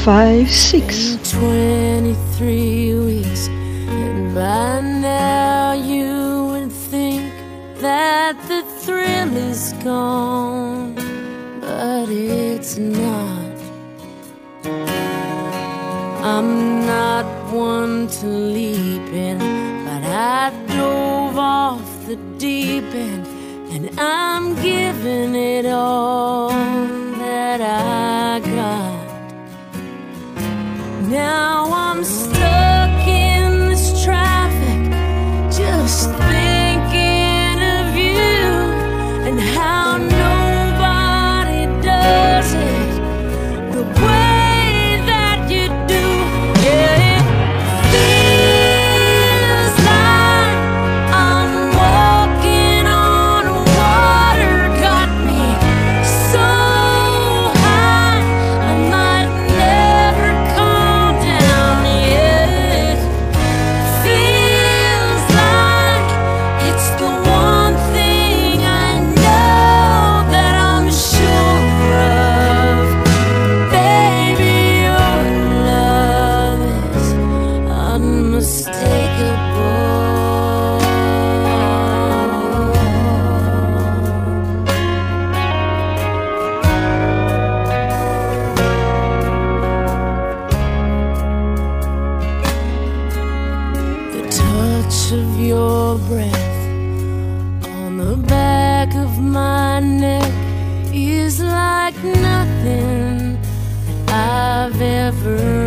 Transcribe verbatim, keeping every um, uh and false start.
five, six. twenty-three weeks, and by now you would think that the thrill is gone, but it's not. I'm not one to leap in, but I dove off the deep end, and I'm giving it all that I got. Now I'm stuck in this traffic, just thinking of you and how nobody does it the way that you do. Yeah, it feels like I'm walking on water, got me so high I might never calm down. Yeah, it feels like it's the one thing I know that I'm sure of. Baby, your love is unmistakable. The touch of your breath on the back of my neck is like nothing that I've ever